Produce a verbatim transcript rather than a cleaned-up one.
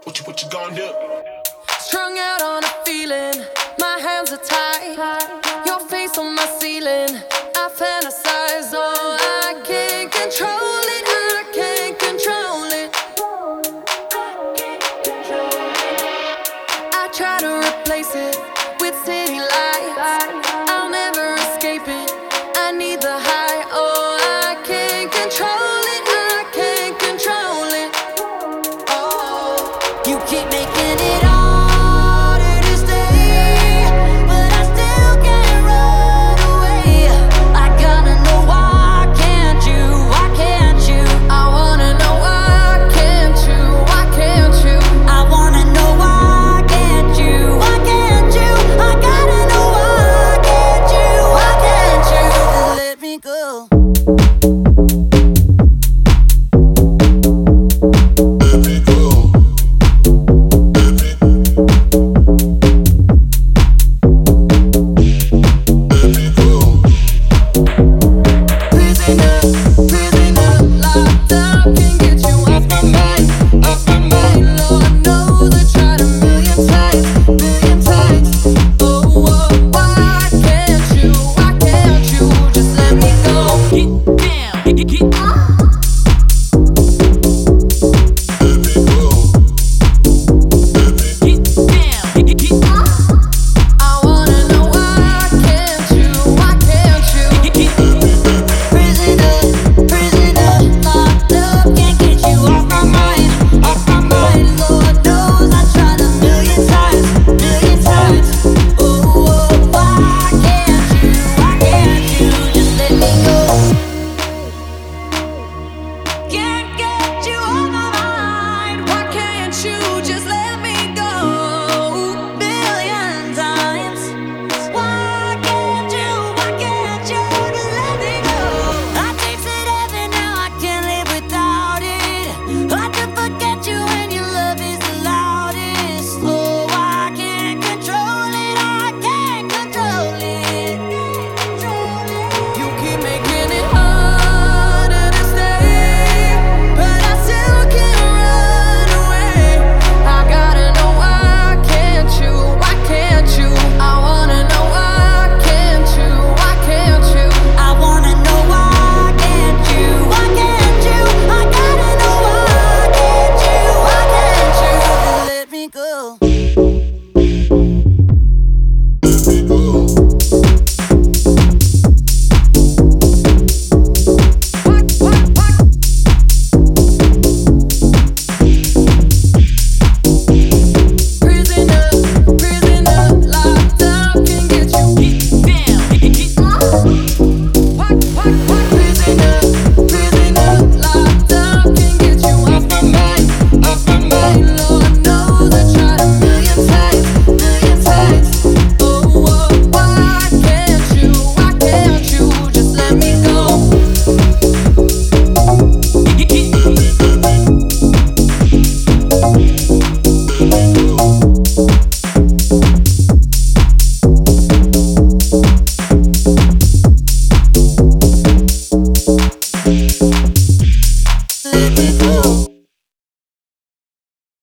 What you, what you gonna do? Strung out on a feeling, my hands are tied. Your face on my ceiling, I fantasize. Oh, I can't control it, I can't control it. I try to replace it with city lights. I'll never escape it, I need the high. Oh, I can't control it, I can't control it. Oh, you keep making